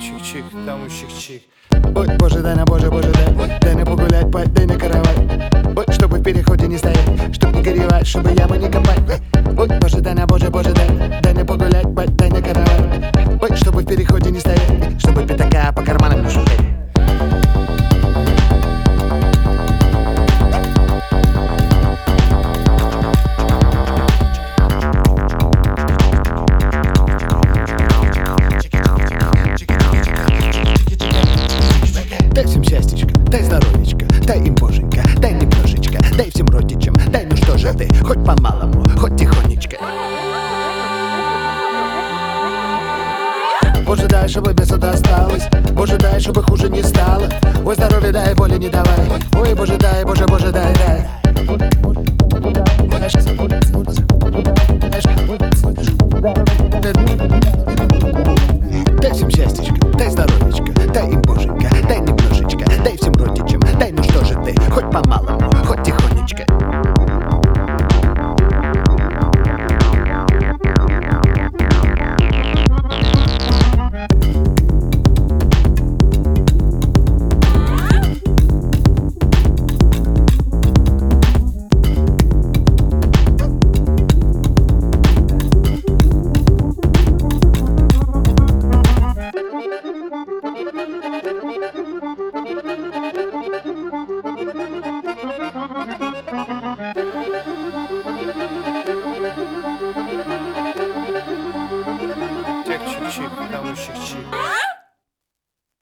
чик-чик, там у чик-чик. Ой, боже, дай на боже, боже, дай на погулять, дай на каравай. Ой, чтобы в переходе не стоять, чтоб не горевать, чтобы ямы не копать. Ой, боже, дай на боже, боже, дай на погулять, дай на каравай. Ой, чтобы в переходе не стоять, чтобы пятака по карманам не шутить. Дай всем счастьечко, дай здоровечко, дай им боженька, дай немножечко, дай всем родичам, дай ну что же ты, хоть по-малому, хоть тихонечко. Боже, дай, чтобы без суда осталось, боже, дай, чтобы хуже не стало. Ой, здоровья дай, боли не давай. Ой, боже, дай, боже, боже, дай.